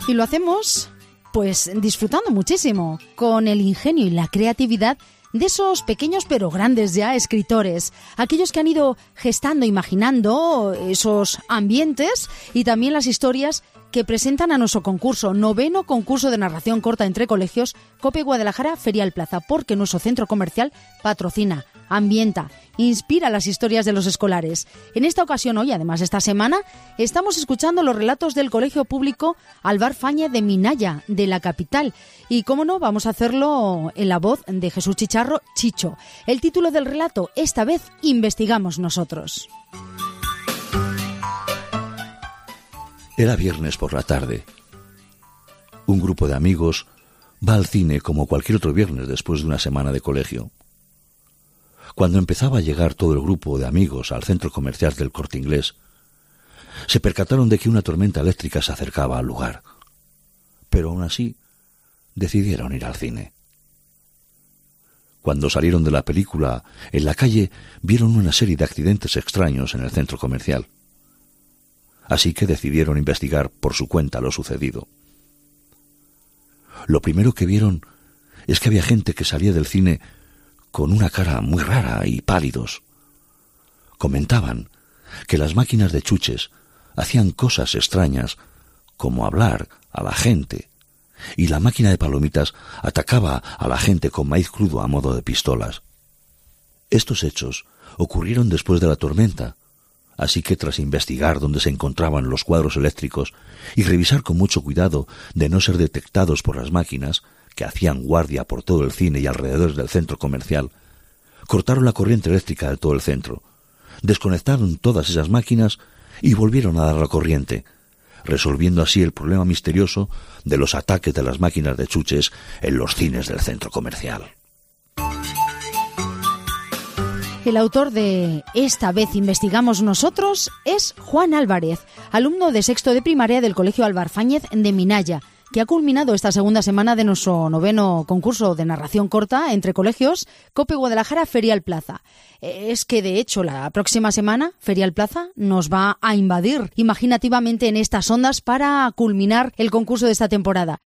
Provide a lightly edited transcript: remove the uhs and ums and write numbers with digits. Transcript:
Y lo hacemos, pues, disfrutando muchísimo, con el ingenio y la creatividad de esos pequeños pero grandes ya escritores, aquellos que han ido gestando, imaginando esos ambientes y también las historias que presentan a nuestro concurso, 9º concurso de narración corta entre colegios, COPE Guadalajara Ferial Plaza, porque nuestro centro comercial patrocina, ambienta, inspira las historias de los escolares. En esta ocasión, hoy, además esta semana, estamos escuchando los relatos del Colegio Público Álvar Fáñez de Minaya, de la capital. Y, cómo no, vamos a hacerlo en la voz de Jesús Chicharro, Chicho. El título del relato, esta vez, investigamos nosotros. Era viernes por la tarde. Un grupo de amigos va al cine como cualquier otro viernes después de una semana de colegio. Cuando empezaba a llegar todo el grupo de amigos al centro comercial del Corte Inglés, se percataron de que una tormenta eléctrica se acercaba al lugar. Pero aún así, decidieron ir al cine. Cuando salieron de la película, en la calle vieron una serie de accidentes extraños en el centro comercial. Así que decidieron investigar por su cuenta lo sucedido. Lo primero que vieron es que había gente que salía del cine con una cara muy rara y pálidos. Comentaban que las máquinas de chuches hacían cosas extrañas, como hablar a la gente, y la máquina de palomitas atacaba a la gente con maíz crudo a modo de pistolas. Estos hechos ocurrieron después de la tormenta, así que tras investigar dónde se encontraban los cuadros eléctricos y revisar con mucho cuidado de no ser detectados por las máquinas, que hacían guardia por todo el cine y alrededor del centro comercial, cortaron la corriente eléctrica de todo el centro, desconectaron todas esas máquinas y volvieron a dar la corriente, resolviendo así el problema misterioso de los ataques de las máquinas de chuches en los cines del centro comercial. El autor de Esta vez investigamos nosotros es Juan Álvarez, alumno de sexto de primaria del Colegio Álvar Fáñez de Minaya, que ha culminado esta segunda semana de nuestro 9º concurso de narración corta entre colegios, COPE Guadalajara Ferial Plaza. Es que, de hecho, la próxima semana Ferial Plaza nos va a invadir imaginativamente en estas ondas para culminar el concurso de esta temporada.